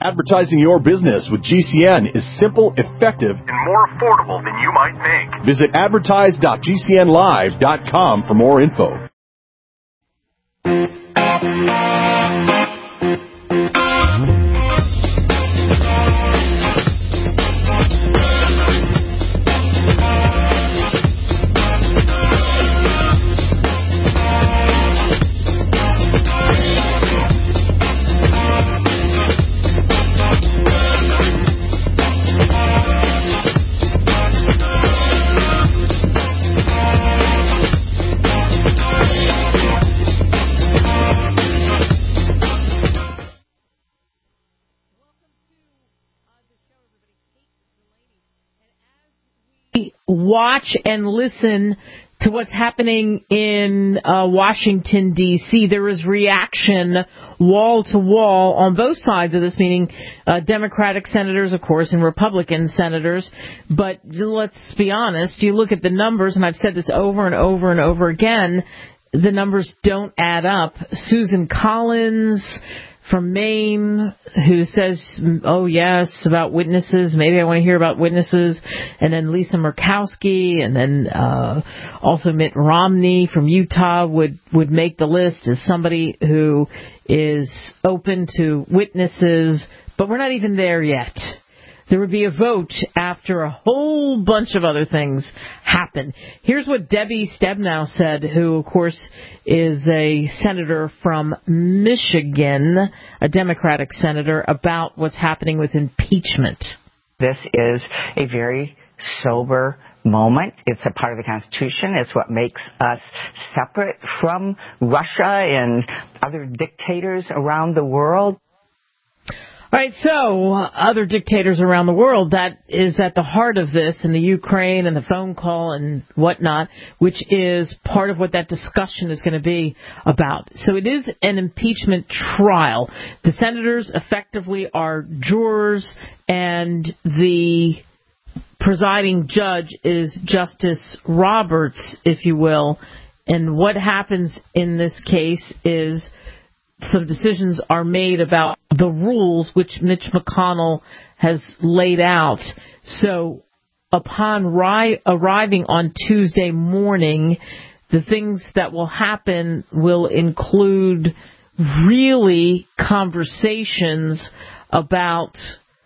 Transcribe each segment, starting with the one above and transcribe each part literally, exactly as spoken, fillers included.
Advertising your business with G C N is simple, effective, and more affordable than you might think. Visit advertise dot g c n live dot com for more info. Watch and listen to what's happening in uh, Washington, D C There is reaction wall to wall on both sides of this, meaning uh, Democratic senators, of course, and Republican senators. But let's be honest, you look at the numbers, and I've said this over and over and over again, the numbers don't add up. Susan Collins from Maine, who says, oh, yes, about witnesses. Maybe I want to hear about witnesses. And then Lisa Murkowski, and then uh, also Mitt Romney from Utah would, would make the list as somebody who is open to witnesses. But we're not even there yet. There would be a vote after a whole bunch of other things happen. Here's what Debbie Stabenow said, who, of course, is a senator from Michigan, a Democratic senator, about what's happening with impeachment. This is a very sober moment. It's a part of the Constitution. It's what makes us separate from Russia and other dictators around the world. All right, so uh, other dictators around the world, that is at the heart of this, and the Ukraine and the phone call and whatnot, which is part of what that discussion is going to be about. So it is an impeachment trial. The senators effectively are jurors, and the presiding judge is Justice Roberts, if you will. And what happens in this case is some decisions are made about the rules which Mitch McConnell has laid out. So upon ri- arriving on Tuesday morning, the things that will happen will include really conversations about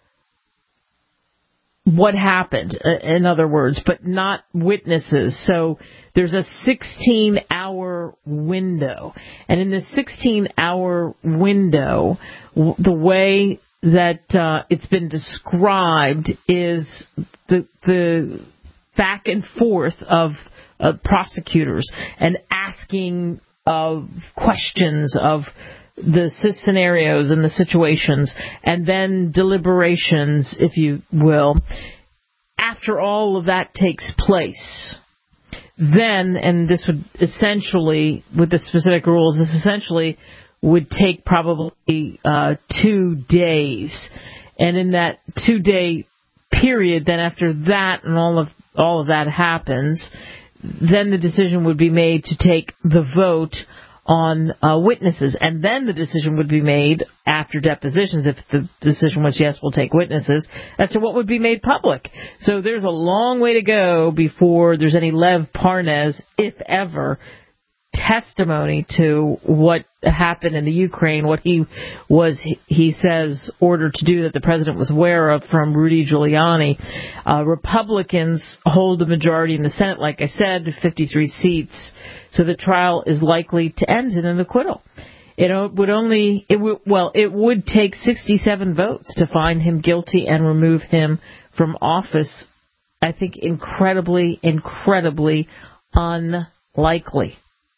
what happened, in other words, but not witnesses. So there's a sixteen-hour window. And in the sixteen-hour window, the way that uh, it's been described is the, the back and forth of uh, prosecutors and asking of questions of the scenarios and the situations, and then deliberations, if you will. After all of that takes place, then, and this would essentially, with the specific rules, this essentially would take probably uh, two days. And in that two-day period, then after that and all of all of that happens, then the decision would be made to take the vote on uh, witnesses, and then the decision would be made after depositions, if the decision was yes, we'll take witnesses, as to what would be made public. So there's a long way to go before there's any Lev Parnas, if ever, testimony to what happened in the Ukraine, what he was, he says, ordered to do that the president was aware of from Rudy Giuliani. Uh, Republicans hold the majority in the Senate, like I said, fifty-three seats. So the trial is likely to end in an acquittal. It would only, it would, well, it would take sixty-seven votes to find him guilty and remove him from office. I think incredibly, incredibly unlikely.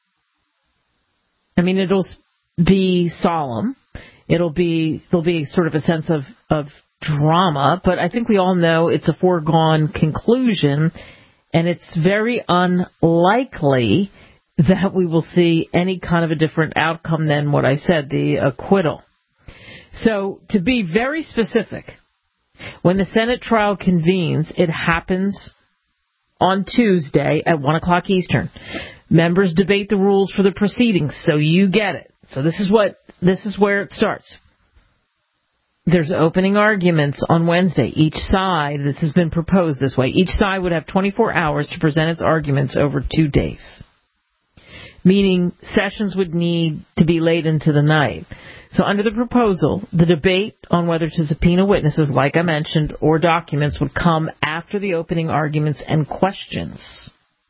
I mean, it'll be solemn. It'll be, there'll be sort of a sense of, of drama, but I think we all know it's a foregone conclusion, and it's very unlikely that we will see any kind of a different outcome than what I said, the acquittal. So, to be very specific, when the Senate trial convenes, it happens on Tuesday at one o'clock Eastern. Members debate the rules for the proceedings, so you get it. So this is what this is where it starts. there's opening arguments on Wednesday. Each side, this has been proposed this way, each side would have twenty-four hours to present its arguments over two days. Meaning sessions would need to be late into the night. So under the proposal, the debate on whether to subpoena witnesses, like I mentioned, or documents would come after the opening arguments and questions.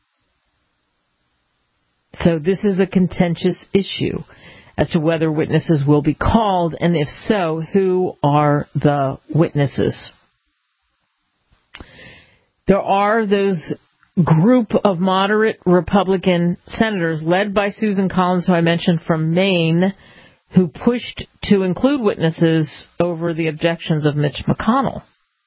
So this is a contentious issue as to whether witnesses will be called, and if so, who are the witnesses. There are those group of moderate Republican senators led by Susan Collins, who I mentioned from Maine, who pushed to include witnesses over the objections of Mitch McConnell.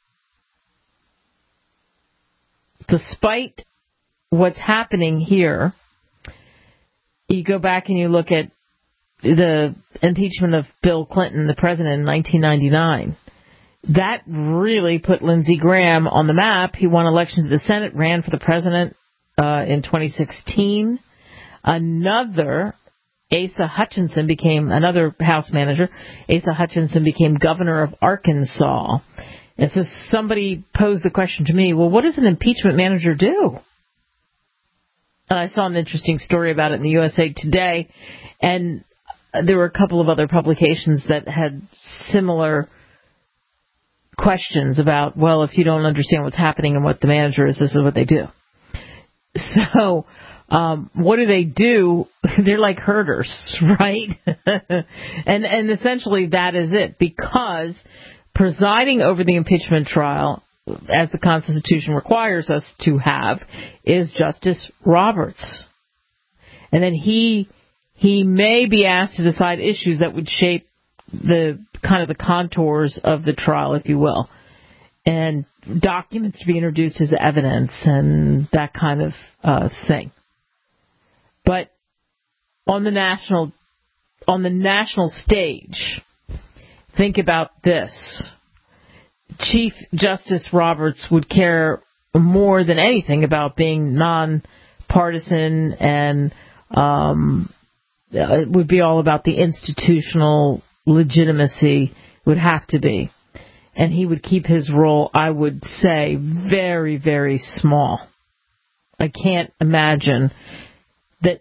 Despite what's happening here, you go back and you look at the impeachment of Bill Clinton, the president, in nineteen ninety-nine. That really put Lindsey Graham on the map. He won election to the Senate, ran for the president uh, in twenty sixteen. Another, Asa Hutchinson, became, another House manager, Asa Hutchinson became governor of Arkansas. And so somebody posed the question to me, well, what does an impeachment manager do? And I saw an interesting story about it in the U S A Today, and there were a couple of other publications that had similar questions about, well, if you don't understand what's happening and what the manager is, this is what they do. So um, what do they do? They're like herders, right? and and essentially that is it, because presiding over the impeachment trial, as the Constitution requires us to have, is Justice Roberts. And then he he may be asked to decide issues that would shape the kind of the contours of the trial, if you will, and documents to be introduced as evidence and that kind of uh, thing. But on the national on the national stage, think about this. Chief Justice Roberts would care more than anything about being nonpartisan, and um, it would be all about the institutional legitimacy, would have to be. And he would keep his role, I would say, very, very small. I can't imagine that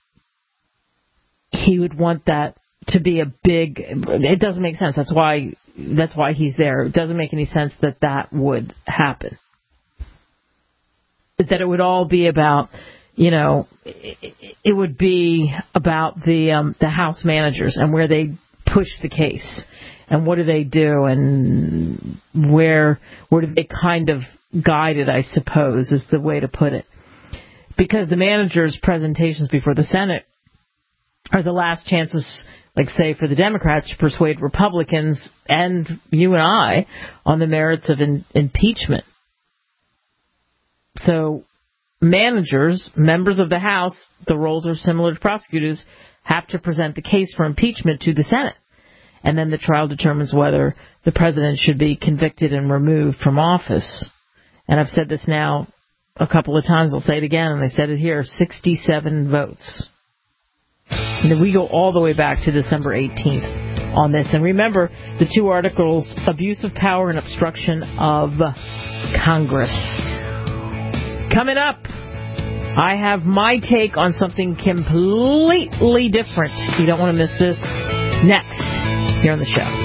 he would want that to be a big, it doesn't make sense. That's why that's why he's there. It doesn't make any sense that that would happen. That it would all be about, you know, it, it would be about the um, the House managers and where they push the case and what do they do and where where do they kind of guide it, I suppose, is the way to put it. Because the managers' presentations before the Senate are the last chances, like, say, for the Democrats to persuade Republicans and you and I on the merits of in, impeachment. So managers, members of the House, the roles are similar to prosecutors, have to present the case for impeachment to the Senate. And then the trial determines whether the president should be convicted and removed from office. And I've said this now a couple of times. I'll say it again, and I said it here, sixty-seven votes. And we go all the way back to December eighteenth on this. And remember, the two articles, abuse of power and obstruction of Congress. Coming up, I have my take on something completely different. You don't want to miss this. Next, here on the show.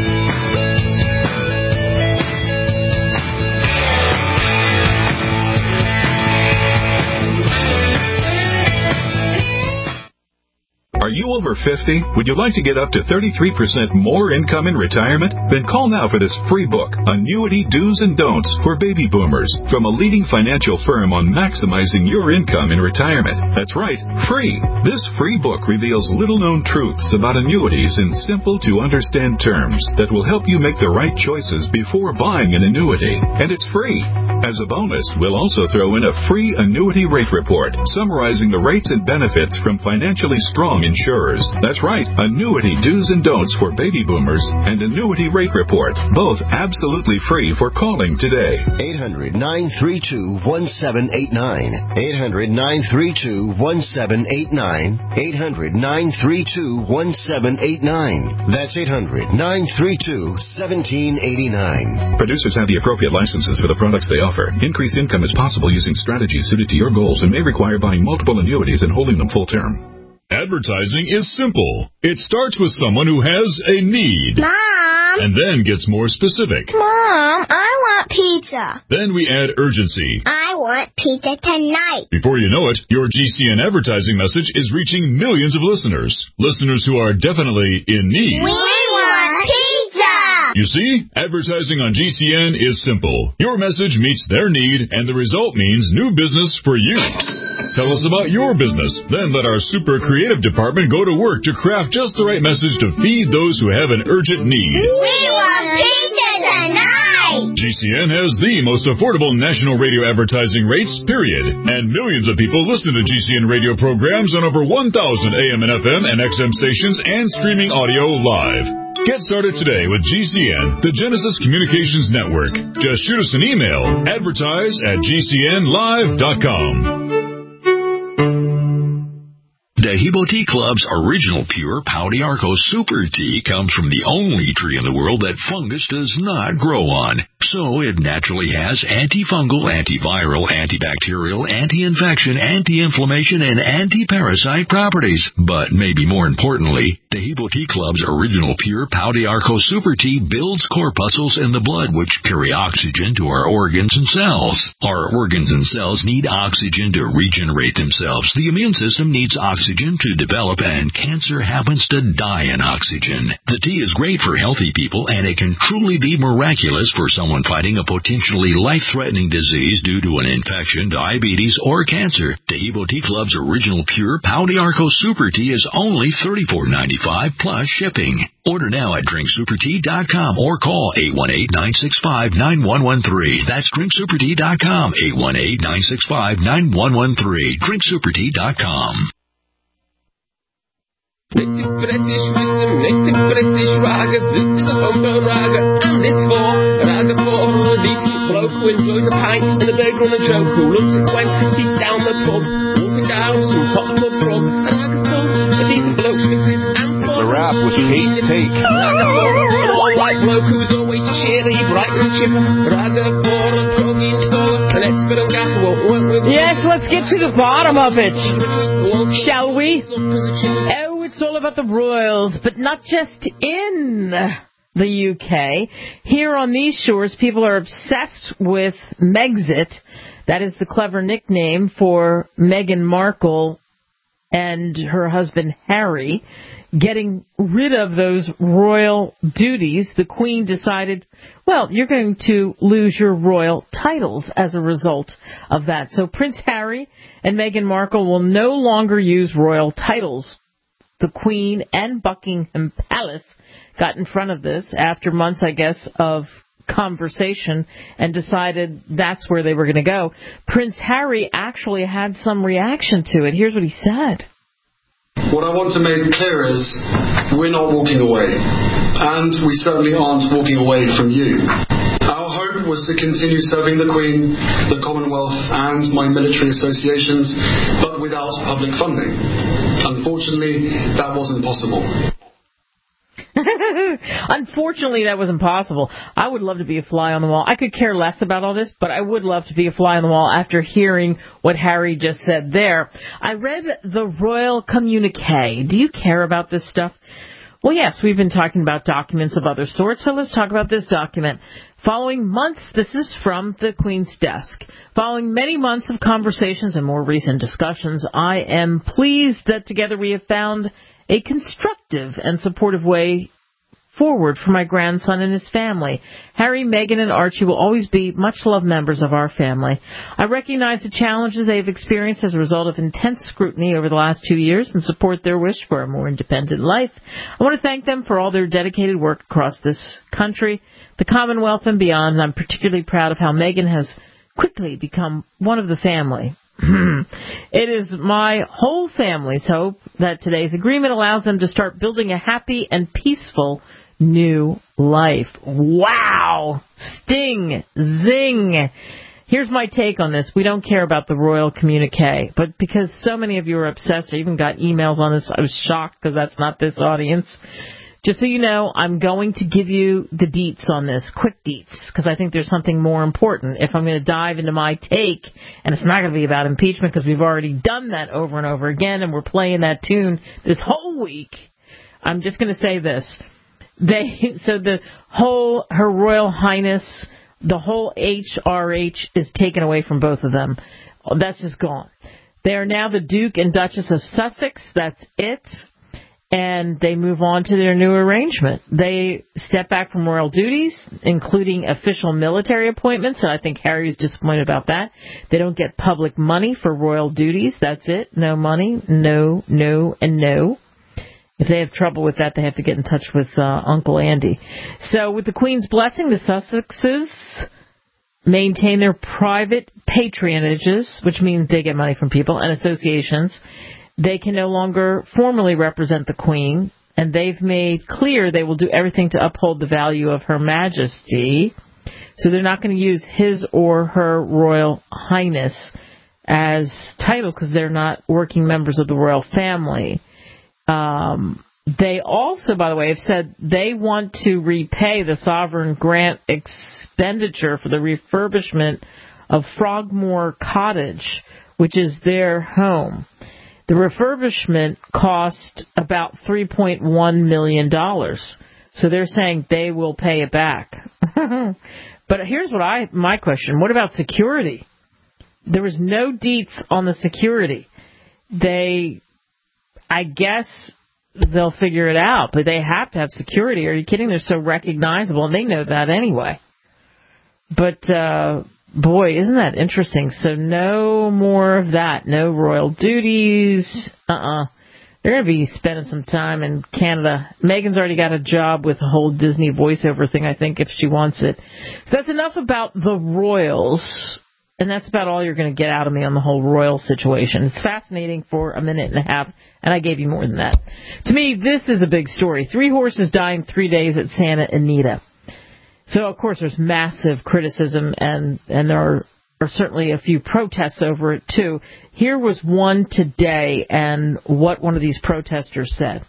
Are you over fifty? Would you like to get up to thirty-three percent more income in retirement? Then call now for this free book, Annuity Do's and Don'ts for Baby Boomers, from a leading financial firm on maximizing your income in retirement. That's right, free. This free book reveals little-known truths about annuities in simple-to-understand terms that will help you make the right choices before buying an annuity. And it's free. As a bonus, we'll also throw in a free annuity rate report summarizing the rates and benefits from financially strong insurers. news. That's right, annuity do's and don'ts for baby boomers and annuity rate report, both absolutely free for calling today. eight hundred, nine three two, one seven eight nine. eight hundred, nine three two, one seven eight nine. eight hundred, nine three two, one seven eight nine. That's eight hundred, nine three two, one seven eight nine. Producers have the appropriate licenses for the products they offer. Increased income is possible using strategies suited to your goals and may require buying multiple annuities and holding them full term. Advertising is simple. It starts with someone who has a need. Mom! And then gets more specific. Mom, I want pizza. Then we add urgency. I want pizza tonight. Before you know it, your G C N advertising message is reaching millions of listeners. Listeners who are definitely in need. We want pizza! You see, advertising on G C N is simple. Your message meets their need, and the result means new business for you. Tell us about your business. Then let our super creative department go to work to craft just the right message to feed those who have an urgent need. We want pizza tonight! G C N has the most affordable national radio advertising rates, period. And millions of people listen to G C N radio programs on over one thousand A M and F M and X M stations and streaming audio live. Get started today with G C N, the Genesis Communications Network. Just shoot us an email, advertise at G C N live dot com. Dehibo Tea Club's original pure Pau d'Arco Super Tea comes from the only tree in the world that fungus does not grow on. So it naturally has antifungal, antiviral, antibacterial, anti-infection, anti-inflammation, and anti-parasite properties. But maybe more importantly, Dehibo Tea Club's original pure Pau d'Arco Super Tea builds corpuscles in the blood which carry oxygen to our organs and cells. Our organs and cells need oxygen to regenerate themselves. The immune system needs oxygen to develop, and cancer happens to die in oxygen. The tea is great for healthy people, and it can truly be miraculous for someone fighting a potentially life-threatening disease due to an infection, diabetes, or cancer. Dehibo Tea Club's original pure Pau d'Arco Super Tea is only thirty-four ninety-five plus shipping. Order now at drink super tea dot com or call eight one eight, nine six five, nine one one three. That's drink super tea dot com, eight one eight, nine six five, nine one one three. drink super tea dot com. Native British wisdom, native British raga, suited the homegrown raga, and it's for a raga for a decent bloke who enjoys a pint and a burger and a joke, who loves it when he's down the pub, wolfing down some hot pub grub, a raga for a decent bloke, missus and It's a wrap with Kate's Take. Raga for an all-white bloke who's always cheery, bright and chipper, raga for a druggy installer, an expert on gas who won't work with. Yes, let's get to the bottom of it, shall we? Oh, it's all about the royals, but not just in the U K. Here on these shores, people are obsessed with Megxit. That is the clever nickname for Meghan Markle and her husband Harry. Getting rid of those royal duties, the Queen decided, well, you're going to lose your royal titles as a result of that. So Prince Harry and Meghan Markle will no longer use royal titles. The Queen and Buckingham Palace got in front of this after months, I guess, of conversation and decided that's where they were going to go. Prince Harry actually had some reaction to it. Here's what he said. What I want to make clear is we're not walking away, and we certainly aren't walking away from you. Our hope was to continue serving the Queen, the Commonwealth, and my military associations, but without public funding. Unfortunately, that wasn't possible. Unfortunately, that wasn't possible. I would love to be a fly on the wall. I could care less about all this, but I would love to be a fly on the wall after hearing what Harry just said there. I read the royal communique. Do you care about this stuff? Well, yes, we've been talking about documents of other sorts, so let's talk about this document. Following months, this is from the Queen's desk. Following many months of conversations and more recent discussions, I am pleased that together we have found a constructive and supportive way forward for my grandson and his family. Harry, Meghan, and Archie will always be much-loved members of our family. I recognize the challenges they have experienced as a result of intense scrutiny over the last two years and support their wish for a more independent life. I want to thank them for all their dedicated work across this country, the Commonwealth, and beyond. I'm particularly proud of how Meghan has quickly become one of the family. It is my whole family's hope that today's agreement allows them to start building a happy and peaceful new life. Wow! Sting! Zing! Here's my take on this. We don't care about the royal communique, but because so many of you are obsessed, I even got emails on this. I was shocked because that's not this audience. Just so you know, I'm going to give you the deets on this, quick deets, because I think there's something more important. If I'm going to dive into my take, and it's not going to be about impeachment because we've already done that over and over again, and we're playing that tune this whole week, I'm just going to say this. They so the whole Her Royal Highness, the whole H R H is taken away from both of them. That's just gone. They are now the Duke and Duchess of Sussex. That's it. And they move on to their new arrangement. They step back from royal duties, including official military appointments, and I think Harry's disappointed about that. They don't get public money for royal duties. That's it. No money. No, no, and no. If they have trouble with that, they have to get in touch with uh, Uncle Andy. So with the Queen's blessing, the Sussexes maintain their private patronages, which means they get money from people and associations. They can no longer formally represent the Queen, and they've made clear they will do everything to uphold the value of Her Majesty. So they're not going to use His or Her Royal Highness as titles because they're not working members of the royal family. Um, they also, by the way, have said they want to repay the sovereign grant expenditure for the refurbishment of Frogmore Cottage, which is their home. The refurbishment cost about three point one million dollars. So they're saying they will pay it back. But here's what I my question. What about security? There was no deets on the security. They, I guess they'll figure it out, but they have to have security. Are you kidding? They're so recognizable, and they know that anyway. But, uh... boy, isn't that interesting? So no more of that. No royal duties. Uh-uh. They're going to be spending some time in Canada. Meghan's already got a job with the whole Disney voiceover thing, I think, if she wants it. So that's enough about the royals. And that's about all you're going to get out of me on the whole royal situation. It's fascinating for a minute and a half, and I gave you more than that. To me, this is a big story. Three horses die in three days at Santa Anita. So, of course, there's massive criticism, and, and there are, are certainly a few protests over it, too. Here was one today, and what one of these protesters said.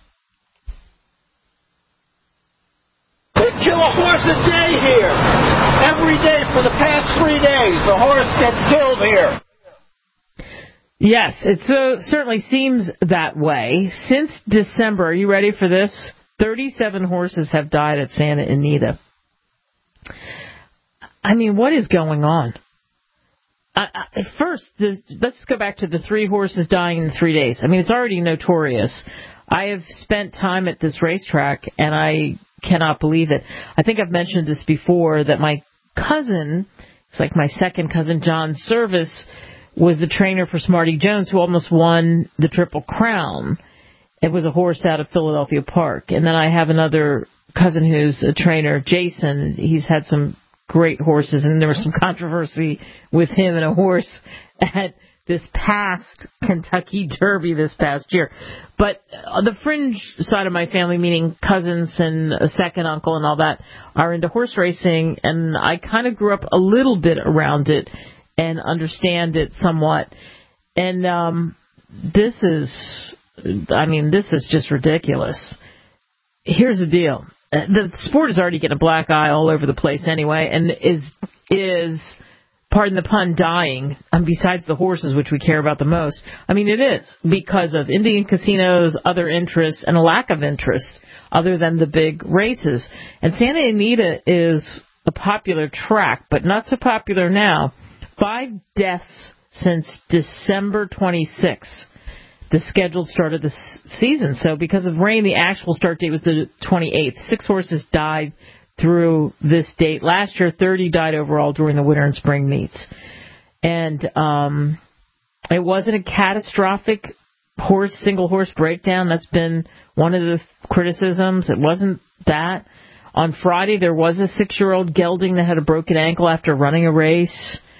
They kill a horse a day here. Every day for the past three days, the horse gets killed here. Yes, it so, certainly seems that way. Since December, are you ready for this? thirty-seven horses have died at Santa Anita. I mean, what is going on? Uh, first, the, let's go back to the three horses dying in three days. I mean, it's already notorious. I have spent time at this racetrack, and I cannot believe it. I think I've mentioned this before, that my cousin, it's like my second cousin, John Service, was the trainer for Smarty Jones, who almost won the Triple Crown. It was a horse out of Philadelphia Park. And then I have another cousin who's a trainer, Jason. He's had some great horses, and there was some controversy with him and a horse at this past Kentucky Derby this past year. But on the fringe side of my family, meaning cousins and a second uncle and all that, are into horse racing, and I kind of grew up a little bit around it and understand it somewhat. And um, this is, I mean, this is just ridiculous. Here's the deal. The sport is already getting a black eye all over the place anyway, and is, is pardon the pun, dying, and besides the horses, which we care about the most. I mean, it is, because of Indian casinos, other interests, and a lack of interest other than the big races. And Santa Anita is a popular track, but not so popular now. Five deaths since December twenty-sixth. The scheduled start of the season. So because of rain, the actual start date was the twenty-eighth. Six horses died through this date. Last year, thirty died overall during the winter and spring meets. And um, it wasn't a catastrophic horse, single horse breakdown. That's been one of the criticisms. It wasn't that. On Friday, there was a six-year-old gelding that had a broken ankle after running a race.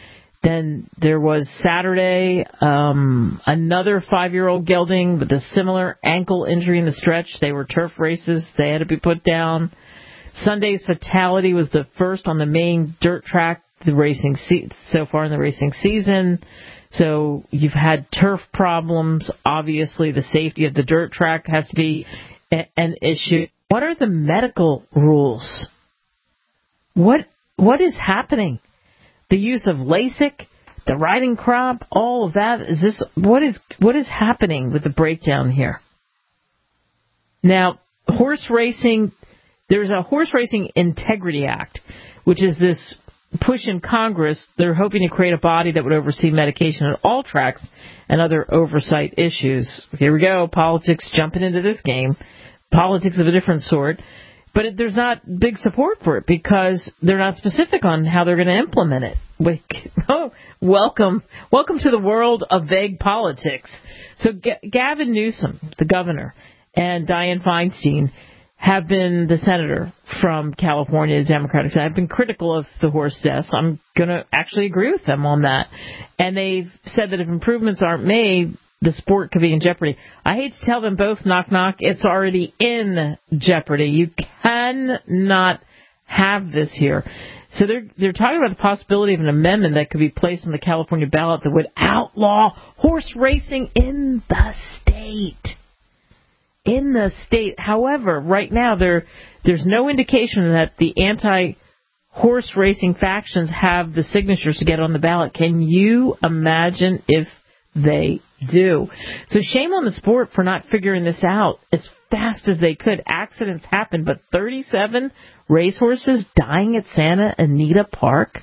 Then there was Saturday, um, another five-year-old gelding with a similar ankle injury in the stretch. They were turf races. They had to be put down. Sunday's fatality was the first on the main dirt track the racing se- so far in the racing season. So you've had turf problems. Obviously, the safety of the dirt track has to be a- an issue. What are the medical rules? What what is happening? The use of LASIK, the riding crop, all of that. Is this what is what is happening with the breakdown here? Now, horse racing. There's a Horse Racing Integrity Act, which is this push in Congress. They're hoping to create a body that would oversee medication at all tracks and other oversight issues. Here we go, politics jumping into this game. Politics of a different sort. But it, there's not big support for it because they're not specific on how they're going to implement it. Like, oh, welcome. Welcome to the world of vague politics. So G- Gavin Newsom, the governor, and Dianne Feinstein have been the senator from California, the Democratic side, have been critical of the horse deaths. I'm going to actually agree with them on that. And they've said that if improvements aren't made, the sport could be in jeopardy. I hate to tell them both, knock, knock, it's already in jeopardy. You cannot have this here. So they're they're talking about the possibility of an amendment that could be placed on the California ballot that would outlaw horse racing in the state. In the state. However, right now there there's no indication that the anti-horse racing factions have the signatures to get on the ballot. Can you imagine if they do? So shame on the sport for not figuring this out as fast as they could. Accidents happen, but thirty-seven racehorses dying at Santa Anita Park?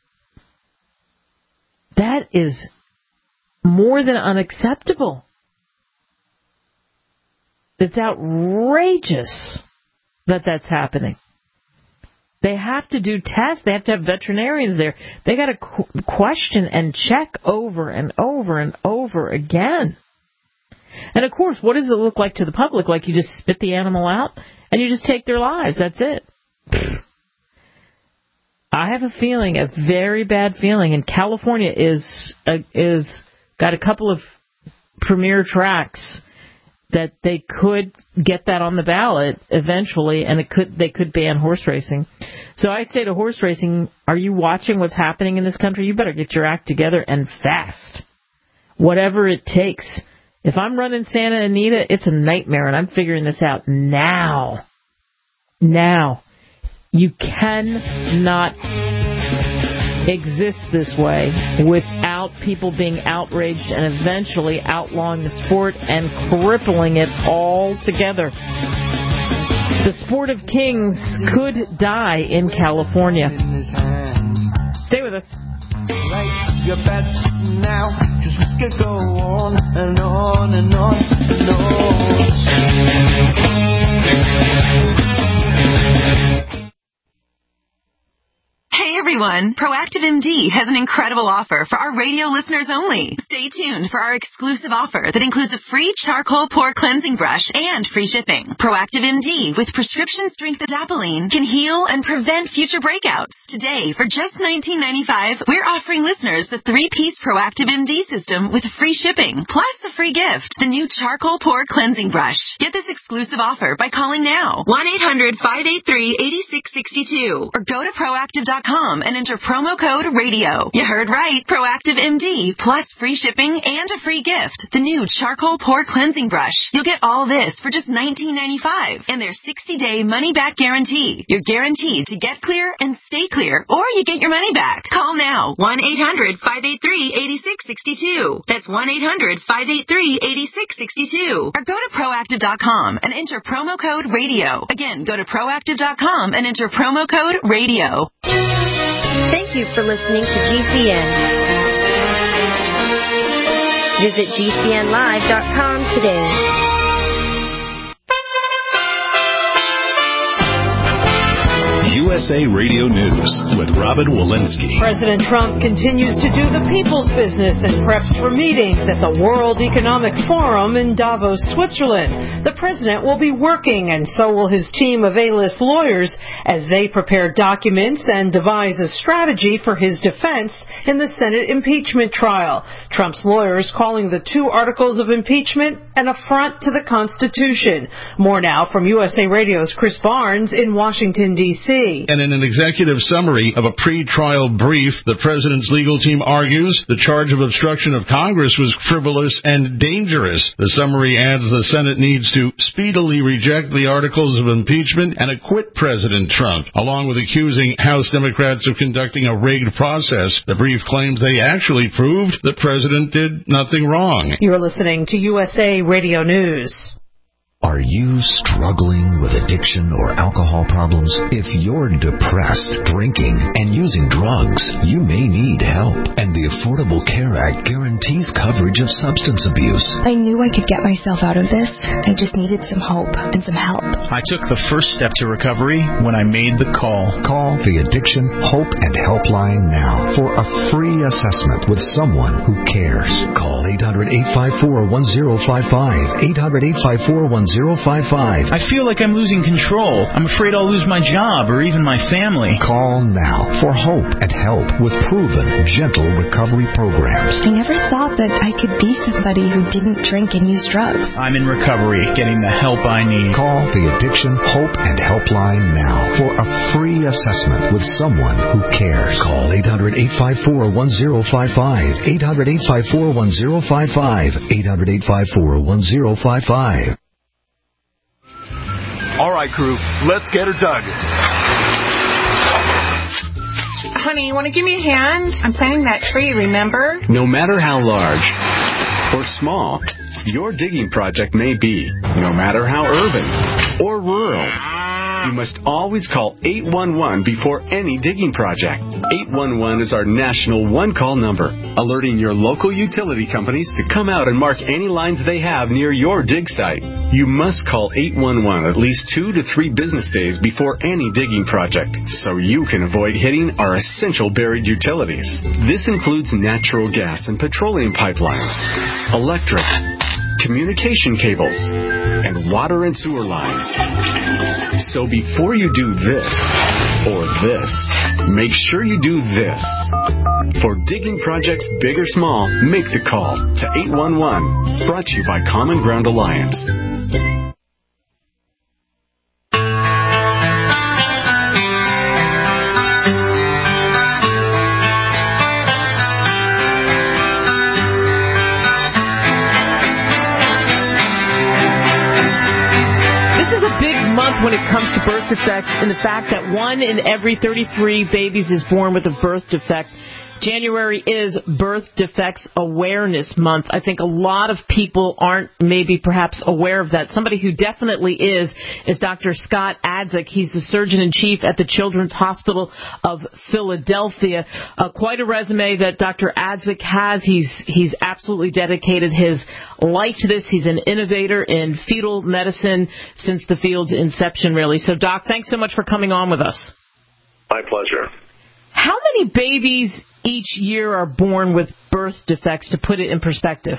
That is more than unacceptable. It's outrageous that that's happening. They have to do tests. They have to have veterinarians there. They got to qu- question and check over and over and over again. And, of course, what does it look like to the public? Like you just spit the animal out and you just take their lives. That's it. I have a feeling, a very bad feeling, and California is uh, is got a couple of premier tracks that they could get that on the ballot eventually, and it could they could ban horse racing. So I'd say to horse racing, are you watching what's happening in this country? You better get your act together and fast. Whatever it takes. If I'm running Santa Anita, it's a nightmare, and I'm figuring this out now. Now. You cannot exist this way without people being outraged and eventually outlawing the sport and crippling it all together. The sport of kings could die in California. Stay with us. Right, your bets now, 'cause we could go on and on and on and on. Hey everyone, Proactive M D has an incredible offer for our radio listeners only. Stay tuned for our exclusive offer that includes a free charcoal pore cleansing brush and free shipping. Proactive M D with prescription strength adapalene can heal and prevent future breakouts. Today, for just nineteen ninety-five dollars, we're offering listeners the three-piece Proactive M D system with free shipping, plus a free gift, the new charcoal pore cleansing brush. Get this exclusive offer by calling now, one eight hundred five eight three eight six six two, or go to proactive dot com and enter promo code radio. You heard right. Proactive M D plus free shipping and a free gift. The new charcoal pore cleansing brush. You'll get all this for just nineteen ninety-five dollars and their sixty-day money-back guarantee. You're guaranteed to get clear and stay clear, or you get your money back. Call now. one eight hundred five eight three eight six six two. That's one eight hundred five eight three eight six six two. Or go to proactive dot com and enter promo code radio. Again, go to proactive dot com and enter promo code radio. Thank you for listening to G C N. Visit G C N live dot com today. U S A Radio News with Robin Walensky. President Trump continues to do the people's business and preps for meetings at the World Economic Forum in Davos, Switzerland. The president will be working, and so will his team of A-list lawyers, as they prepare documents and devise a strategy for his defense in the Senate impeachment trial. Trump's lawyers calling the two articles of impeachment an affront to the Constitution. More now from U S A Radio's Chris Barnes in Washington, D C And in an executive summary of a pre-trial brief, the president's legal team argues the charge of obstruction of Congress was frivolous and dangerous. The summary adds the Senate needs to speedily reject the articles of impeachment and acquit President Trump, along with accusing House Democrats of conducting a rigged process. The brief claims they actually proved the president did nothing wrong. You're listening to U S A Radio News. Are you struggling with addiction or alcohol problems? If you're depressed, drinking, and using drugs, you may need help. And the Affordable Care Act guarantees coverage of substance abuse. I knew I could get myself out of this. I just needed some hope and some help. I took the first step to recovery when I made the call. Call the Addiction Hope and Helpline now for a free assessment with someone who cares. Call eight hundred, eight five four, one zero five five. eight hundred, eight five four, one zero five five. I feel like I'm losing control. I'm afraid I'll lose my job or even my family. Call now for hope and help with proven, gentle recovery programs. I never thought that I could be somebody who didn't drink and use drugs. I'm in recovery, getting the help I need. Call the Addiction Hope and Helpline now for a free assessment with someone who cares. Call eight hundred, eight five four, one zero five five. eight hundred, eight five four, one zero five five. eight hundred, eight five four, one zero five five. All right, crew, let's get her dug. Honey, you want to give me a hand? I'm planting that tree, remember? No matter how large or small your digging project may be, no matter how urban or rural, you must always call eight one one before any digging project. eight one one is our national one-call number, alerting your local utility companies to come out and mark any lines they have near your dig site. You must call eight one one at least two to three business days before any digging project, so you can avoid hitting our essential buried utilities. This includes natural gas and petroleum pipelines, electric, communication cables, and water and sewer lines. So before you do this or this, make sure you do this. For digging projects big or small, make the call to eight one one. Brought to you by Common Ground Alliance. When it comes to birth defects, and the fact that one in every thirty-three babies is born with a birth defect. January is Birth Defects Awareness Month. I think a lot of people aren't maybe perhaps aware of that. Somebody who definitely is is Doctor Scott Adzik. He's the Surgeon-in-Chief at the Children's Hospital of Philadelphia. Uh, quite a resume that Doctor Adzik has. He's he's absolutely dedicated his life to this. He's an innovator in fetal medicine since the field's inception, really. So, Doc, thanks so much for coming on with us. My pleasure. How many babies each year are born with birth defects, to put it in perspective?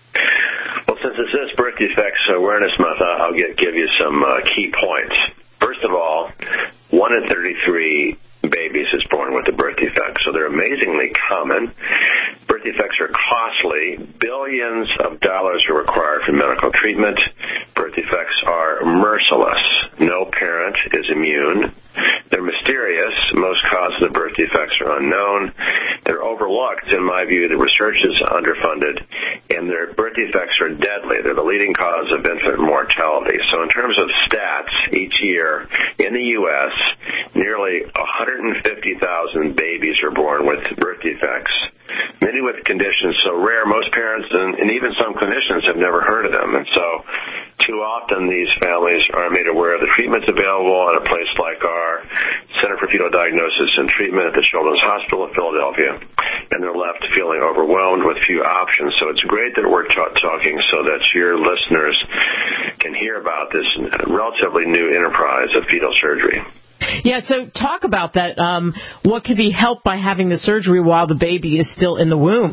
Well, since this is Birth Defects Awareness Month, I'll get, give you some uh, key points. First of all, one in thirty-three babies is born with a birth defect, so they're amazingly common. Birth defects are costly. Billions of dollars are required for medical treatment. Birth defects are merciless. No parent is immune. They're mysterious. Most causes of birth defects are unknown. They're overlooked. In my view, the research is underfunded, and their birth defects are deadly. They're the leading cause of infant mortality. So in terms of stats, each year in the U S, nearly one hundred fifty thousand babies are born with birth defects, many with conditions so rare most parents and, and even some clinicians have never heard of them. And so too often these families are made aware of the treatments available at a place like our Center for Fetal Diagnosis and Treatment at the Children's Hospital of Philadelphia, and they're left feeling overwhelmed with few options. So it's great that we're ta- talking so that your listeners can hear about this relatively new enterprise of fetal surgery. Yeah, so talk about that. Um, what could be helped by having the surgery while the baby is still in the womb?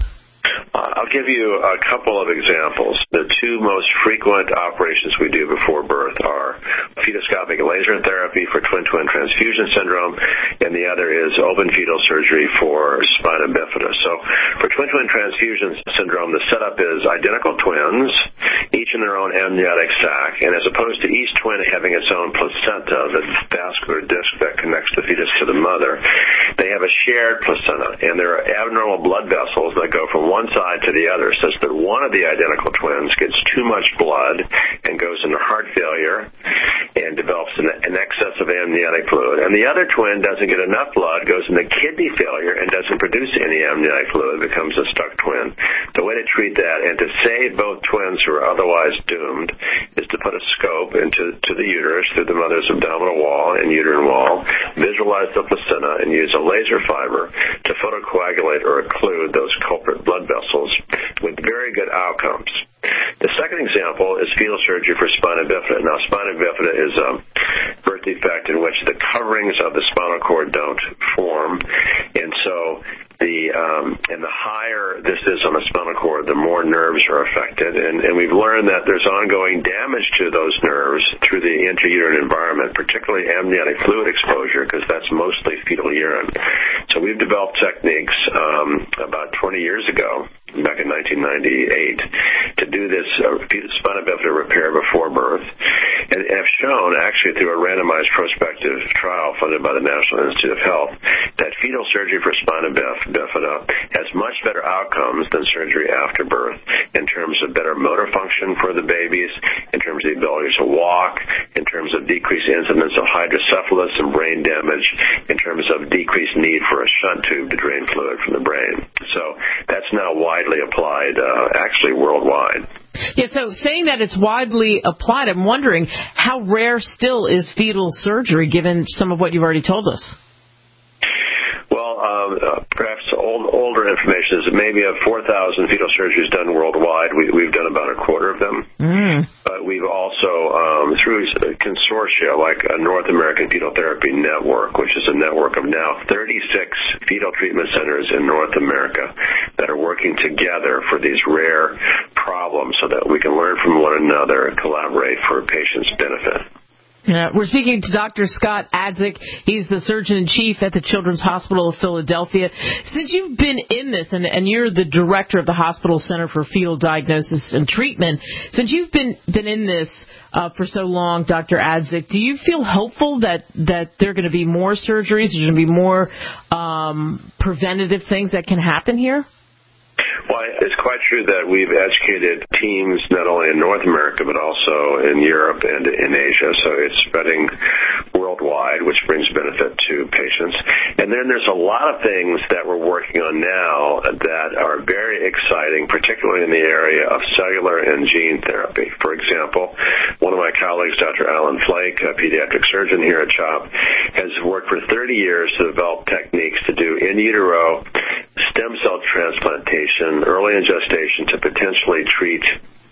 I'll give you a couple of examples. The two most frequent operations we do before birth are fetoscopic laser therapy for twin-twin transfusion syndrome, and the other is open fetal surgery for spina bifida. So for twin-twin transfusion syndrome, the setup is identical twins, each in their own amniotic sac, and as opposed to each twin having its own placenta, the vascular disc that connects the fetus to the mother, they have a shared placenta, and there are abnormal blood vessels that go from one side to the other, such that one of the identical twins gets too much blood and goes into heart failure and develops an, an excess of amniotic fluid. And the other twin doesn't get enough blood, goes into kidney failure, and doesn't produce any amniotic fluid, becomes a stuck twin. The way to treat that and to save both twins who are otherwise doomed is to put a scope into to the uterus through the mother's abdominal wall and uterine wall, visualize the placenta, and use a laser fiber to photocoagulate or occlude those culprit blood vessels with very good outcomes. The second example is fetal surgery for spina bifida. Now, spina bifida is a birth defect in which the coverings of the spinal cord don't form, and so the um, and the higher this is on the spinal cord, the more nerves are affected, and, and we've learned that there's ongoing damage to those nerves through the intrauterine environment, particularly amniotic fluid exposure, because that's mostly fetal urine. So we've developed techniques um, about twenty years ago, back in nineteen ninety-eight, to do this uh, spina bifida repair before birth, and have shown, actually through a randomized prospective trial funded by the National Institute of Health, that fetal surgery for spina bifida has much better outcomes than surgery after birth in terms of better motor function for the babies, in terms of the ability to walk, in terms of decreased incidence of hydrocephalus and brain damage, in terms of decreased need for a shunt tube to drain fluid from the brain. So that's now widely applied, uh, actually worldwide. Yeah, so saying that it's widely applied, I'm wondering how rare still is fetal surgery, given some of what you've already told us? Well, um, uh, perhaps old, older information is that maybe of four thousand fetal surgeries done worldwide, we, we've done about a quarter of them. Mm. But we've also, um, through a consortia like a North American Fetal Therapy Network, which is a network of now thirty-six fetal treatment centers in North America that are working together for these rare problems so that we can learn from one another and collaborate for patients' benefit. Uh, we're speaking to Doctor Scott Adzik. He's the Surgeon-in-Chief at the Children's Hospital of Philadelphia. Since you've been in this, and, and you're the Director of the Hospital Center for Fetal Diagnosis and Treatment, since you've been, been in this uh, for so long, Doctor Adzik, do you feel hopeful that, that there are going to be more surgeries, there's going to be more um, preventative things that can happen here? Well, it's quite true that we've educated teams not only in North America but also in Europe and in Asia, so it's spreading worldwide, which brings benefit to patients. And then there's a lot of things that we're working on now that are very exciting, particularly in the area of cellular and gene therapy. For example, one of my colleagues, Doctor Alan Flake, a pediatric surgeon here at CHOP, has worked for thirty years to develop techniques to do in utero stem cell transplantation early in gestation to potentially treat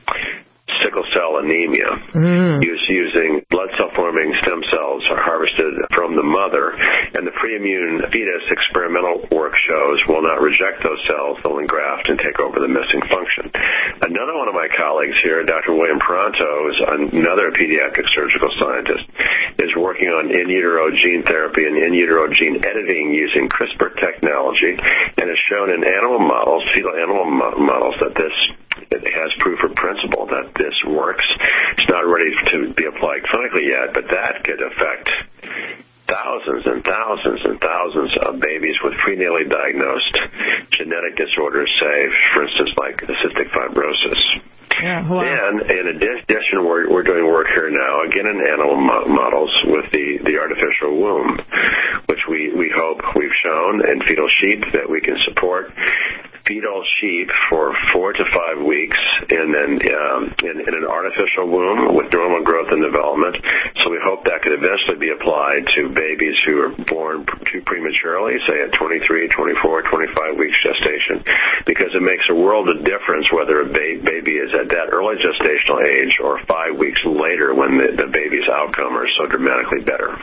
sickle cell anemia, mm. use, using blood cell forming stem cells are harvested from the mother, and the pre-immune fetus experimental work shows will not reject those cells, they'll engraft and take over the missing function. Another one of my colleagues here, Doctor William Pronto, is another pediatric surgical scientist, is working on in utero gene therapy and in utero gene editing using CRISPR technology, and has shown in animal models, fetal animal mo- models, that this it has proof of principle that this works. It's not ready to be applied clinically yet, but that could affect thousands and thousands and thousands of babies with prenatally diagnosed genetic disorders, say, for instance, like cystic fibrosis. Yeah, wow. And in addition, we're, we're doing work here now, again in animal mo- models with the, the artificial womb, which we, we hope we've shown in fetal sheep that we can support fetal sheep for four to five weeks and then um, in, in an artificial womb with normal growth and development. So we hope that could eventually be applied to babies who are born too prematurely, say at twenty-three, twenty-four, twenty-five weeks gestation, because it makes a world of difference whether a ba- baby is at that early gestational age or five weeks later when the, the baby's outcome are so dramatically better.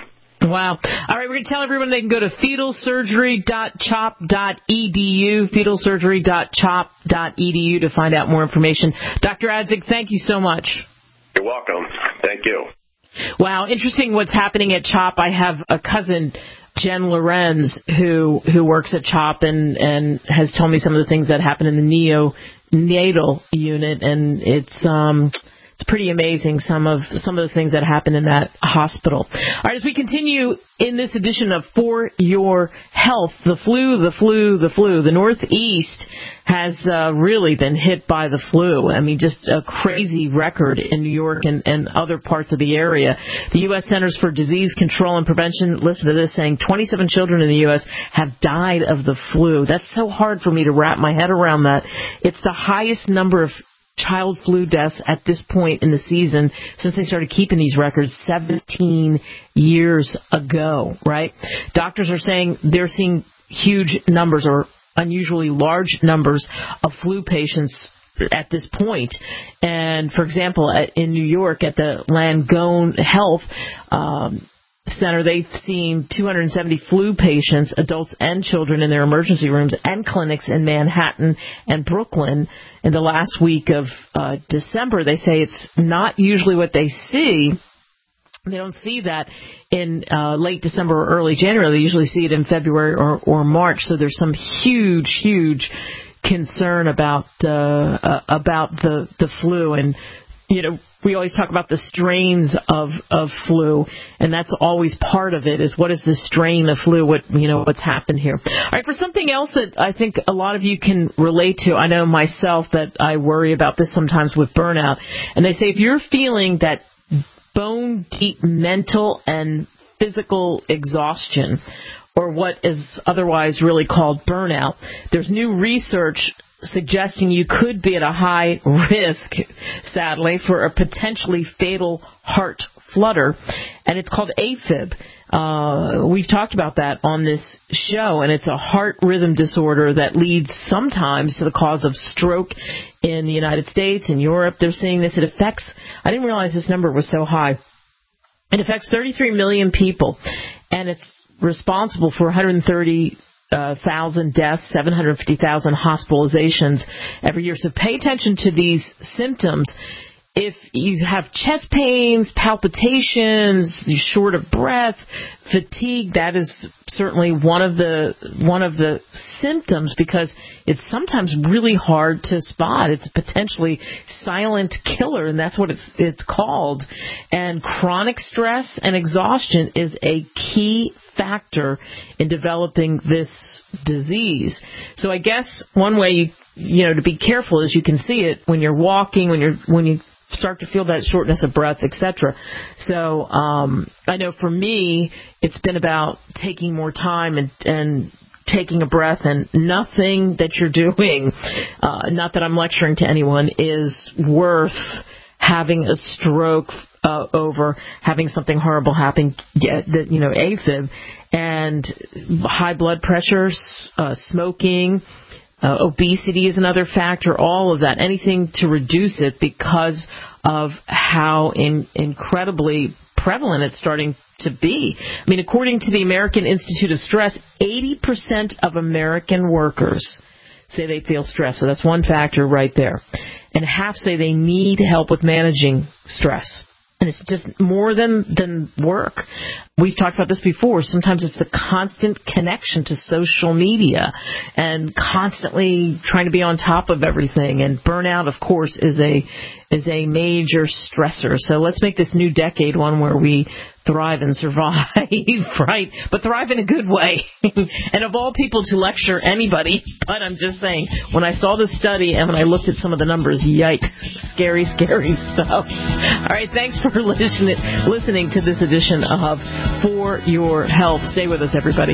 Wow. All right, we're going to tell everyone they can go to fetal surgery dot chop dot e d u, fetal surgery dot chop dot e d u to find out more information. Doctor Adzik, thank you so much. You're welcome. Thank you. Wow, interesting what's happening at CHOP. I have a cousin, Jen Lorenz, who who works at CHOP and, and has told me some of the things that happen in the neonatal unit, and it's um it's pretty amazing some of some of the things that happen in that hospital. All right, as we continue in this edition of For Your Health, the flu, the flu, the flu. The Northeast has uh, really been hit by the flu. I mean, just a crazy record in New York and, and other parts of the area. The U S Centers for Disease Control and Prevention, listen to this, saying twenty-seven children in the U S have died of the flu. That's so hard for me to wrap my head around that. It's the highest number of child flu deaths at this point in the season since they started keeping these records seventeen years ago, right? Doctors are saying they're seeing huge numbers or unusually large numbers of flu patients at this point. And, for example, at, in New York at the Langone Health um, Center, they've seen two hundred seventy flu patients, adults and children, in their emergency rooms and clinics in Manhattan and Brooklyn in the last week of uh, December. They say it's not usually what they see. They don't see that in uh, late December or early January. They usually see it in February or, or March. So there's some huge, huge concern about uh, uh, about the the flu. And you know, we always talk about the strains of, of flu, and that's always part of it, is what is the strain of flu, what, you know, what's happened here. All right, for something else that I think a lot of you can relate to, I know myself that I worry about this sometimes with burnout, and they say if you're feeling that bone-deep mental and physical exhaustion, or what is otherwise really called burnout, there's new research suggesting you could be at a high risk, sadly, for a potentially fatal heart flutter, and it's called AFib. Uh, we've talked about that on this show, and it's a heart rhythm disorder that leads sometimes to the cause of stroke in the United States and Europe. They're saying this. It affects, I didn't realize this number was so high. It affects thirty-three million people, and it's responsible for one hundred thirty Uh, thousand deaths, seven hundred fifty thousand hospitalizations every year. So pay attention to these symptoms. If you have chest pains, palpitations, you're short of breath, fatigue, that is certainly one of the one of the symptoms, because it's sometimes really hard to spot. It's a potentially silent killer, and that's what it's it's called. And chronic stress and exhaustion is a key factor in developing this disease. So I guess one way you you know to be careful is you can see it when you're walking, when you're when you start to feel that shortness of breath, et cetera. So um, I know for me, it's been about taking more time and, and taking a breath, and nothing that you're doing, uh, not that I'm lecturing to anyone, is worth having a stroke uh, over, having something horrible happen, get the, you know, AFib, and high blood pressures, uh, smoking, Uh, obesity is another factor, all of that, anything to reduce it because of how in, incredibly prevalent it's starting to be. I mean, according to the American Institute of Stress, eighty percent of American workers say they feel stress. So that's one factor right there. And half say they need help with managing stress. And it's just more than, than work. We've talked about this before. Sometimes it's the constant connection to social media and constantly trying to be on top of everything. And burnout, of course, is a is a major stressor. So let's make this new decade one where we thrive and survive, right? But thrive in a good way. And of all people to lecture anybody, but I'm just saying, when I saw the study and when I looked at some of the numbers, yikes, scary, scary stuff. All right, thanks for listening, listening to this edition of For Your Health. Stay with us, everybody.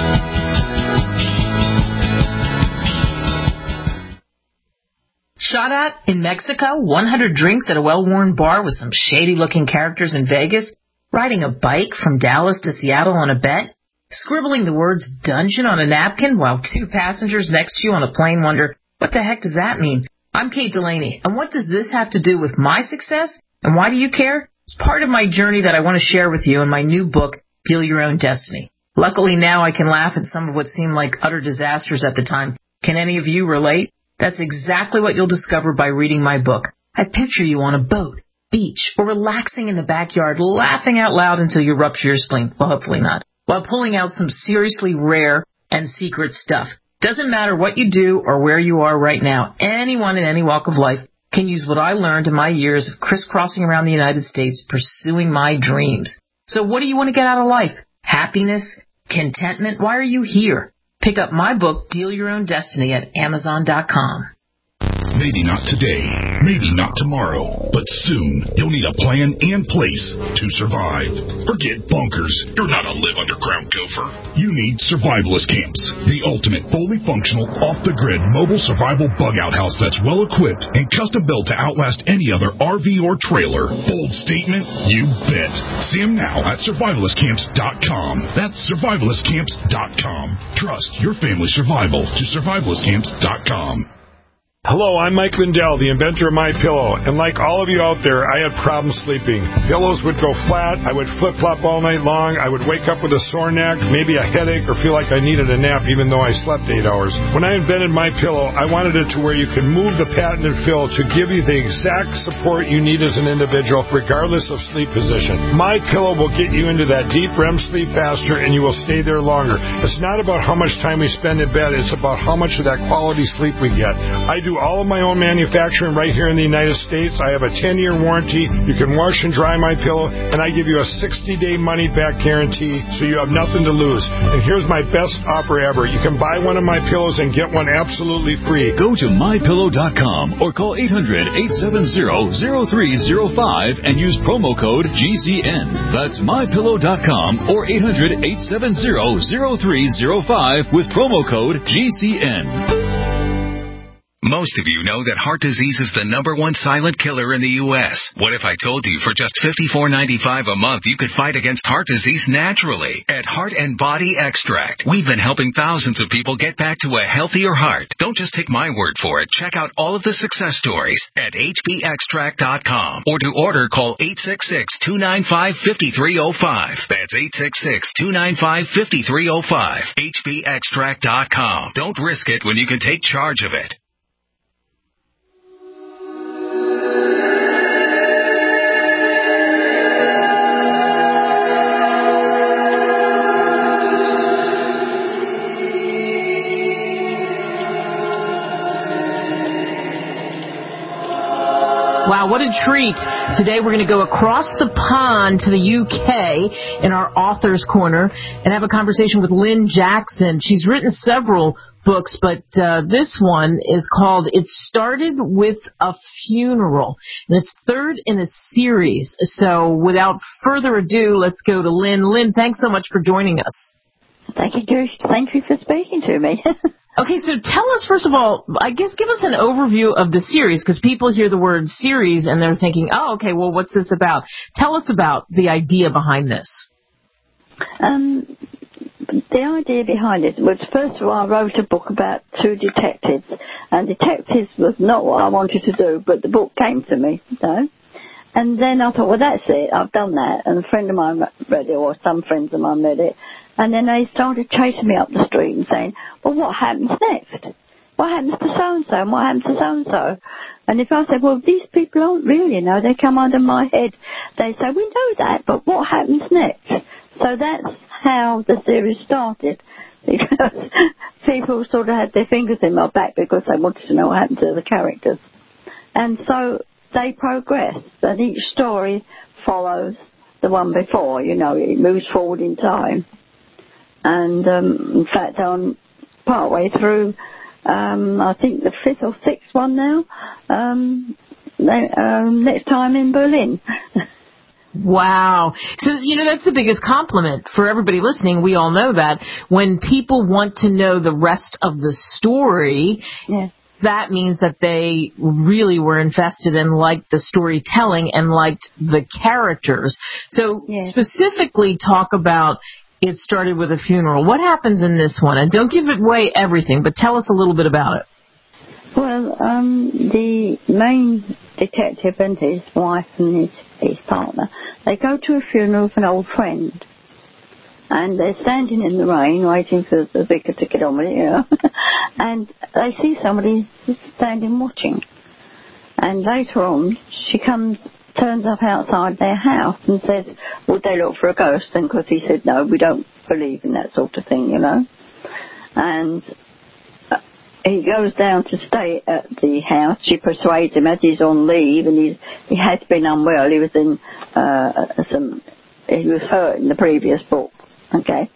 Shot at in Mexico, one hundred drinks at a well-worn bar with some shady-looking characters in Vegas, riding a bike from Dallas to Seattle on a bet, scribbling the words dungeon on a napkin while two passengers next to you on a plane wonder, what the heck does that mean? I'm Kate Delaney, and what does this have to do with my success? And why do you care? It's part of my journey that I want to share with you in my new book, Deal Your Own Destiny. Luckily now I can laugh at some of what seemed like utter disasters at the time. Can any of you relate? That's exactly what you'll discover by reading my book. I picture you on a boat, beach, or relaxing in the backyard, laughing out loud until you rupture your spleen. Well, hopefully not. While pulling out some seriously rare and secret stuff. Doesn't matter what you do or where you are right now. Anyone in any walk of life can use what I learned in my years of crisscrossing around the United States pursuing my dreams. So what do you want to get out of life? Happiness? Contentment? Why are you here? Pick up my book, Deal Your Own Destiny, at Amazon dot com. Maybe not today, maybe not tomorrow, but soon you'll need a plan and place to survive. Forget bunkers. You're not a live underground gopher. You need survivalist camps, the ultimate fully functional, off-the-grid mobile survival bug-out house that's well-equipped and custom-built to outlast any other R V or trailer. Bold statement? You bet. See them now at survivalist camps dot com. That's survivalist camps dot com. Trust your family's survival to survivalist camps dot com. Hello, I'm Mike Lindell, the inventor of MyPillow, and like all of you out there, I had problems sleeping. Pillows would go flat, I would flip-flop all night long, I would wake up with a sore neck, maybe a headache, or feel like I needed a nap even though I slept eight hours. When I invented MyPillow, I wanted it to where you could move the patented fill to give you the exact support you need as an individual, regardless of sleep position. MyPillow will get you into that deep R E M sleep faster, and you will stay there longer. It's not about how much time we spend in bed, it's about how much of that quality sleep we get. I do all of my own manufacturing right here in the United States. I have a ten-year warranty. You can wash and dry my pillow, and I give you a sixty-day money-back guarantee, so you have nothing to lose. And here's my best offer ever. You can buy one of my pillows and get one absolutely free. Go to my pillow dot com or call eight hundred, eight seven zero, zero three zero five and use promo code G C N. That's my pillow dot com or eight hundred, eight seven zero, zero three zero five with promo code G C N. Most of you know that heart disease is the number one silent killer in the U S What if I told you for just fifty-four ninety-five a month you could fight against heart disease naturally? At Heart and Body Extract, we've been helping thousands of people get back to a healthier heart. Don't just take my word for it. Check out all of the success stories at H B extract dot com, or to order, call eight six six, two nine five, five three zero five. That's eight six six, two nine five, five three zero five. H B extract dot com. Don't risk it when you can take charge of it. Wow, what a treat. Today we're going to go across the pond to the U K in our Author's Corner and have a conversation with Lynn Jackson. She's written several books, but uh, this one is called It Started with a Funeral, and it's third in a series. So without further ado, let's go to Lynn. Lynn, thanks so much for joining us. Thank you, Josh. Thank you for speaking to me. Okay, so tell us, first of all, I guess give us an overview of the series, because people hear the word series and they're thinking, oh, okay, well, what's this about? Tell us about the idea behind this. Um, the idea behind it was, first of all, I wrote a book about two detectives, and detectives was not what I wanted to do, but the book came to me, you know? And then I thought, well, that's it, I've done that, and a friend of mine read it, or some friends of mine read it. And then they started chasing me up the street and saying, well, what happens next? What happens to so-and-so? And what happens to so-and-so? And if I said, well, these people aren't real, you know, they come under my head. They say, we know that, but what happens next? So that's how the series started, because people sort of had their fingers in my back because they wanted to know what happened to the characters. And so they progress, and each story follows the one before, you know, it moves forward in time. And, um, in fact, I'm partway through, um, I think the fifth or sixth one now, um, um, next time in Berlin. Wow. So, you know, that's the biggest compliment for everybody listening. We all know that. When people want to know the rest of the story, yeah. that means that they really were invested and liked the storytelling and liked the characters. So Yes. specifically talk about It Started with a Funeral. What happens in this one? And don't give away everything, but tell us a little bit about it. Well, um, the main detective and his wife and his, his partner, they go to a funeral of an old friend. And they're standing in the rain waiting for the vicar to get on with it, you know. And they see somebody standing watching. And later on, she comes, turns up outside their house and says, would they look for a ghost? And because he said, no, we don't believe in that sort of thing, you know. And he goes down to stay at the house. She persuades him as he's on leave, and he's, he has been unwell. He was in uh, some, he was hurt in the previous book. Okay.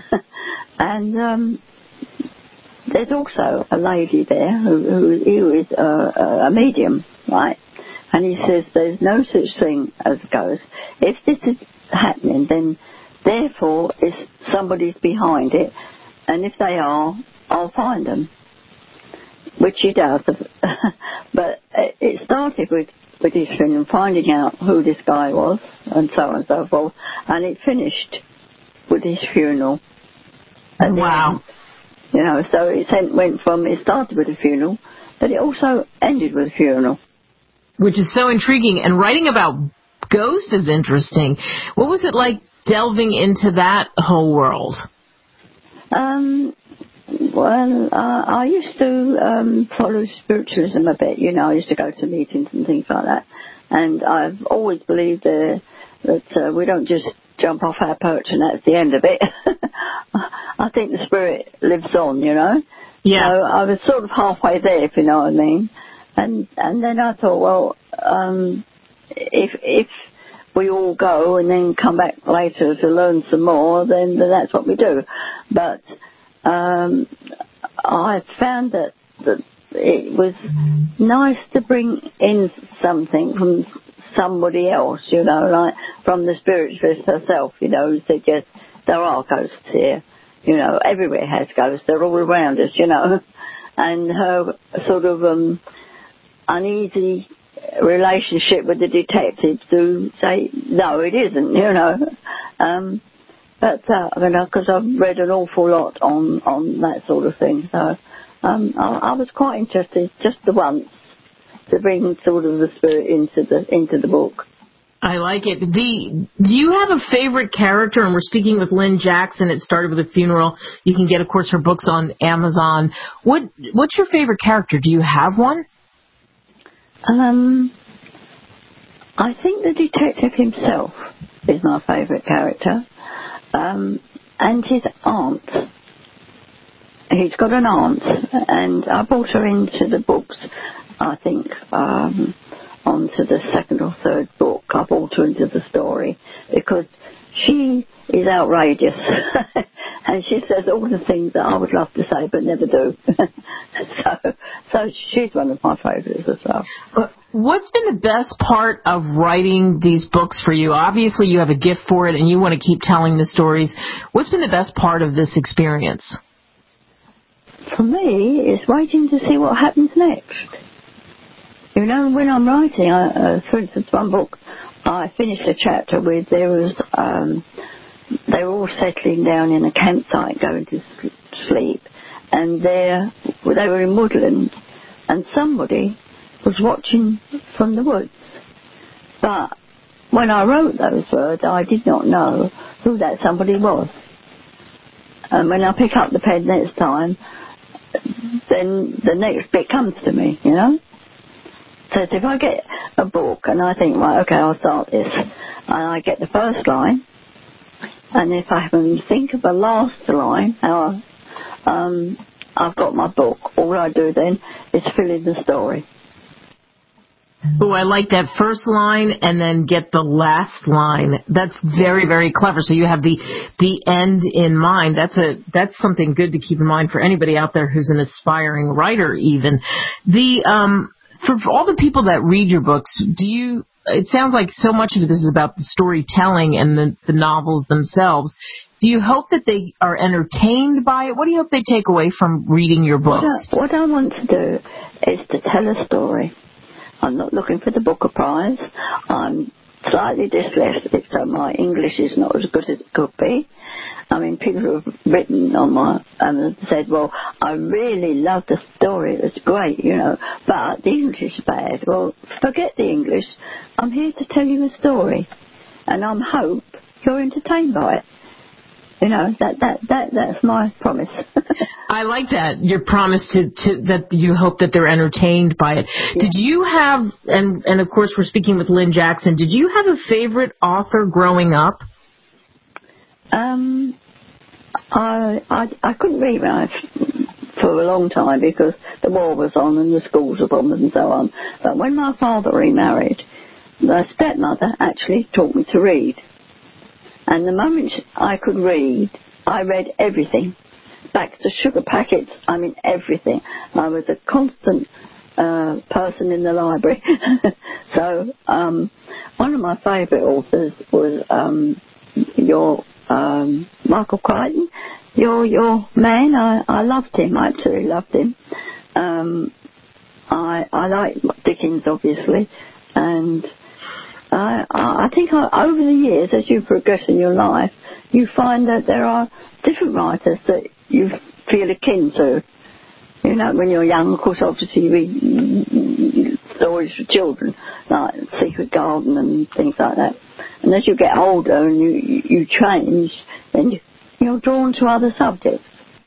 And um, there's also a lady there who, who, who is a, a medium, right? And he says there's no such thing as a ghost. If this is happening, then therefore if somebody's behind it, and if they are, I'll find them. Which he does. But it started with, with his friend and finding out who this guy was, and so on and so forth, and it finished with his funeral. And wow. Then, you know, so it went from, it started with a funeral, but it also ended with a funeral. Which is so intriguing. And writing about ghosts is interesting. What was it like delving into that whole world? Um, well, uh, I used to um, follow spiritualism a bit. You know, I used to go to meetings and things like that. And I've always believed uh, that uh, we don't just jump off our perch and that's the end of it. I think the spirit lives on, you know. Yeah. So I was sort of halfway there, if you know what I mean. And and then I thought, well, um, if if we all go and then come back later to learn some more, then, then that's what we do. But um, I found that, that it was nice to bring in something from somebody else, you know, like from the spiritualist herself, you know, who said, yes, there are ghosts here. You know, everywhere has ghosts. They're all around us, you know. And her sort of um, uneasy relationship with the detectives who say, no, it isn't, you know. Um, but, uh, I mean, because I've read an awful lot on, on that sort of thing. So um, I, I was quite interested just the once to bring sort of the spirit into the into the book. I like it. The do you have a favorite character? And we're speaking with Lynn Jackson. It Started with a Funeral. You can get, of course, her books on Amazon. What What's your favorite character? Do you have one? Um, I think the detective himself is my favourite character, um, and his aunt. He's got an aunt, and I brought her into the books. I think um, onto the second or third book, I brought her into the story because she is outrageous, and she says all the things that I would love to say but never do. so, so she's one of my favourites as well. What's been the best part of writing these books for you? Obviously, you have a gift for it, and you want to keep telling the stories. What's been the best part of this experience? For me, it's waiting to see what happens next. You know, when I'm writing, I, uh, for instance, one book, I finished a chapter with there was, um, they were all settling down in a campsite going to sleep, and there, they were in woodland, and somebody was watching from the woods. But when I wrote those words, I did not know who that somebody was. And when I pick up the pen next time, then the next bit comes to me, you know. So if I get a book and I think, right, okay, I'll start this, and I get the first line, and if I can think of the last line, how um, I've got my book, all I do then is fill in the story. Oh, I like that first line and then get the last line. That's very, very clever. So you have the the end in mind. That's a that's something good to keep in mind for anybody out there who's an aspiring writer even. The um for all the people that read your books, do you it sounds like so much of this is about the storytelling and the, the novels themselves. Do you hope that they are entertained by it? What do you hope they take away from reading your books? What I, what I want to do is to tell a story. I'm not looking for the Booker Prize. I'm slightly dyslexic, so my English is not as good as it could be. I mean, people who have written on my, and said, well, I really love the story, it was great, you know, but the English is bad. Well, forget the English. I'm here to tell you a story, and I hope you're entertained by it. You know, that, that, that, that's my promise. I like that, your promise to, to that you hope that they're entertained by it. Yeah. Did you have, and, and of course we're speaking with Lynn Jackson, did you have a favorite author growing up? Um, I, I, I couldn't read math for a long time because the war was on and the schools were bombed and so on. But when my father remarried, the stepmother actually taught me to read. And the moment I could read, I read everything. Back to sugar packets, I mean everything. I was a constant uh, person in the library. So um, one of my favourite authors was um, your... Um, Michael Crichton, your your man. I, I loved him. I absolutely loved him. Um, I I like Dickens, obviously, and I I think I, over the years, as you progress in your life, you find that there are different writers that you feel akin to. You know, when you're young, of course, obviously you read stories for children, like Secret Garden and things like that. And as you get older and you, you, you change, then you, you're drawn to other subjects.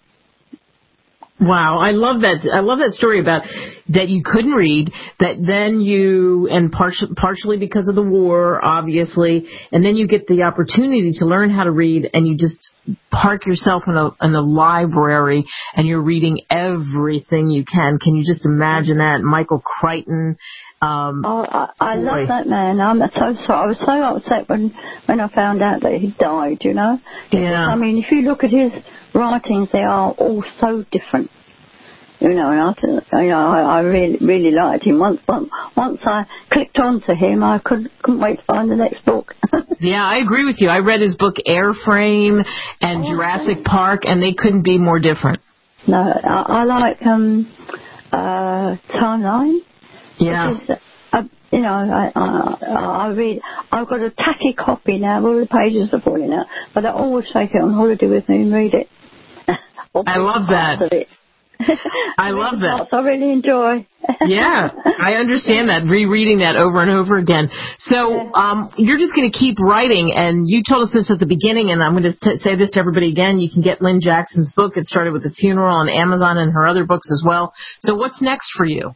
Wow, I love that. I love that story about that you couldn't read, that then you, and partially, partially because of the war, obviously, and then you get the opportunity to learn how to read, and you just park yourself in a in a library, and you're reading everything you can. Can you just imagine that? Michael Crichton. Um, oh, I, I love that man. I'm so sorry. I was so upset when, when I found out that he died, you know? Yeah. I mean, if you look at his writings, they are all so different. You know, and I, you know, I, I really, really liked him. Once, once, once I clicked onto him, I couldn't, couldn't wait to find the next book. Yeah, I agree with you. I read his book Airframe and oh, Jurassic yeah. Park, and they couldn't be more different. No, I, I like um, uh, Timeline. Yeah. Is, uh, you know, I, I, I read. I've got a tacky copy now. All the pages are falling out, but I always take it on holiday with me and read it. I love that. I love that. I really enjoy. Yeah, I understand that, rereading that over and over again. So um, you're just going to keep writing, and you told us this at the beginning, and I'm going to t- say this to everybody again. You can get Lynn Jackson's book. It started with The Funeral on Amazon and her other books as well. So what's next for you?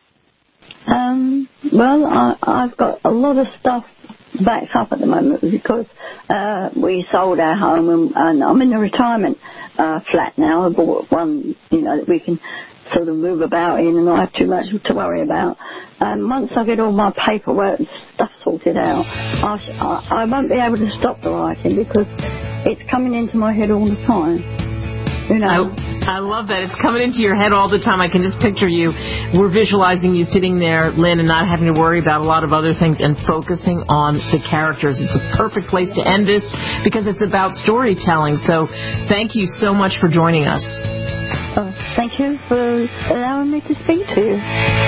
Um, well, I, I've got a lot of stuff backed up at the moment because uh, we sold our home and, and I'm in a retirement uh, flat now. I bought one, you know, that we can sort of move about in and not have too much to worry about. Um, once I get all my paperwork and stuff sorted out, I, I, I won't be able to stop the writing because it's coming into my head all the time. You know. I, I love that. It's coming into your head all the time. I can just picture you. We're visualizing you sitting there, Lynn, and not having to worry about a lot of other things and focusing on the characters. It's a perfect place to end this because it's about storytelling. So thank you so much for joining us. Oh, thank you for allowing me to speak to you.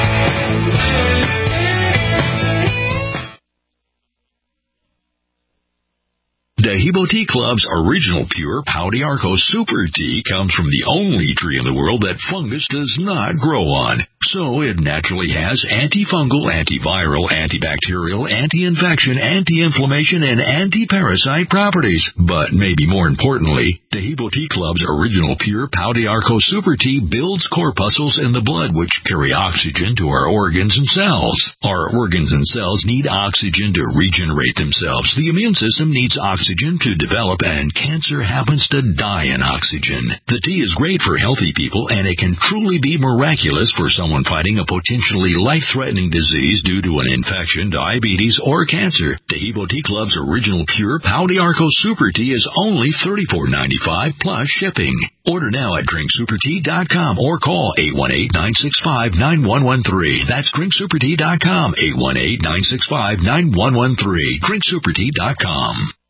Dehibo Tea Club's original pure Pau d'Arco Super Tea comes from the only tree in the world that fungus does not grow on. So it naturally has antifungal, antiviral, antibacterial, anti-infection, anti-inflammation, and anti-parasite properties. But maybe more importantly, Dehibo Tea Club's original pure Pau d'Arco Super Tea builds corpuscles in the blood which carry oxygen to our organs and cells. Our organs and cells need oxygen to regenerate themselves. The immune system needs oxygen to develop, and cancer happens to die in oxygen. The tea is great for healthy people, and it can truly be miraculous for someone someone fighting a potentially life-threatening disease due to an infection, diabetes, or cancer. Taheebo Tea Club's original pure Pau de Arco Super Tea is only thirty-four ninety-five plus shipping. Order now at drink super tea dot com or call eight one eight, nine six five, nine one one three. That's drink super tea dot com, eight one eight, nine six five, nine one one three. drink super tea dot com.